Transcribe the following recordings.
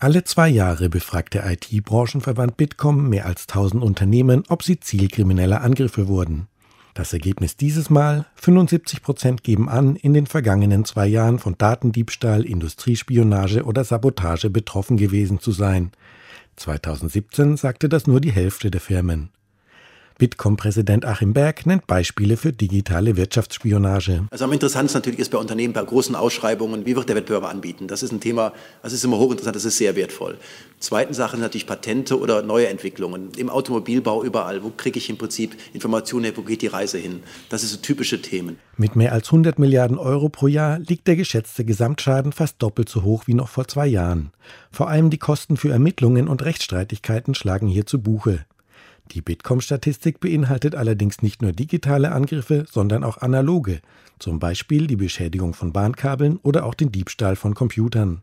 Alle 2 Jahre befragt der IT-Branchenverband Bitkom mehr als 1000 Unternehmen, ob sie Ziel krimineller Angriffe wurden. Das Ergebnis dieses Mal: 75% geben an, in den vergangenen 2 Jahren von Datendiebstahl, Industriespionage oder Sabotage betroffen gewesen zu sein. 2017 sagte das nur die Hälfte der Firmen. Bitkom-Präsident Achim Berg nennt Beispiele für digitale Wirtschaftsspionage. Also am interessantesten natürlich ist bei Unternehmen, bei großen Ausschreibungen, wie wird der Wettbewerber anbieten? Das ist ein Thema, das ist immer hochinteressant, das ist sehr wertvoll. Zweite Sache sind natürlich Patente oder neue Entwicklungen. Im Automobilbau überall, wo kriege ich im Prinzip Informationen her, wo geht die Reise hin? Das sind so typische Themen. Mit mehr als 100 Milliarden Euro pro Jahr liegt der geschätzte Gesamtschaden fast doppelt so hoch wie noch vor 2 Jahren. Vor allem die Kosten für Ermittlungen und Rechtsstreitigkeiten schlagen hier zu Buche. Die Bitkom-Statistik beinhaltet allerdings nicht nur digitale Angriffe, sondern auch analoge, zum Beispiel die Beschädigung von Bahnkabeln oder auch den Diebstahl von Computern.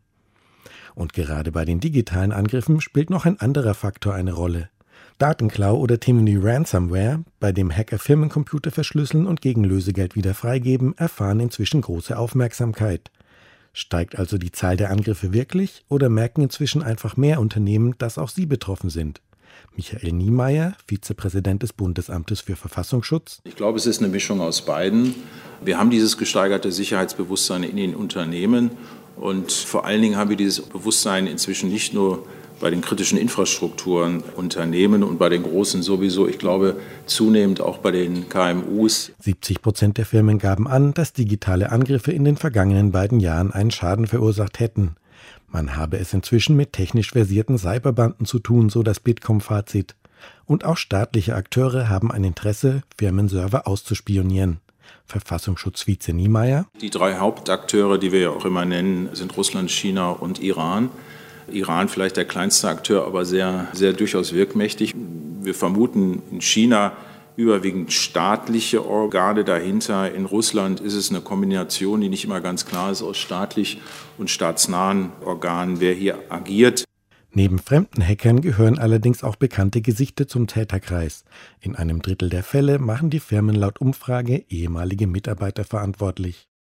Und gerade bei den digitalen Angriffen spielt noch ein anderer Faktor eine Rolle. Datenklau oder Themen wie Ransomware, bei dem Hacker Firmencomputer verschlüsseln und gegen Lösegeld wieder freigeben, erfahren inzwischen große Aufmerksamkeit. Steigt also die Zahl der Angriffe wirklich oder merken inzwischen einfach mehr Unternehmen, dass auch sie betroffen sind? Michael Niemeyer, Vizepräsident des Bundesamtes für Verfassungsschutz. Ich glaube, es ist eine Mischung aus beiden. Wir haben dieses gesteigerte Sicherheitsbewusstsein in den Unternehmen und vor allen Dingen haben wir dieses Bewusstsein inzwischen nicht nur bei den kritischen Infrastrukturen, Unternehmen und bei den Großen sowieso, ich glaube zunehmend auch bei den KMUs. 70% der Firmen gaben an, dass digitale Angriffe in den vergangenen beiden Jahren einen Schaden verursacht hätten. Man habe es inzwischen mit technisch versierten Cyberbanden zu tun, so das Bitkom-Fazit. Und auch staatliche Akteure haben ein Interesse, Firmenserver auszuspionieren. Verfassungsschutz-Vize Niemeyer. Die 3 Hauptakteure, die wir ja auch immer nennen, sind Russland, China und Iran. Iran vielleicht der kleinste Akteur, aber sehr, sehr durchaus wirkmächtig. Wir vermuten in China überwiegend staatliche Organe dahinter. In Russland ist es eine Kombination, die nicht immer ganz klar ist, aus staatlich und staatsnahen Organen, wer hier agiert. Neben fremden Hackern gehören allerdings auch bekannte Gesichter zum Täterkreis. In einem Drittel der Fälle machen die Firmen laut Umfrage ehemalige Mitarbeiter verantwortlich.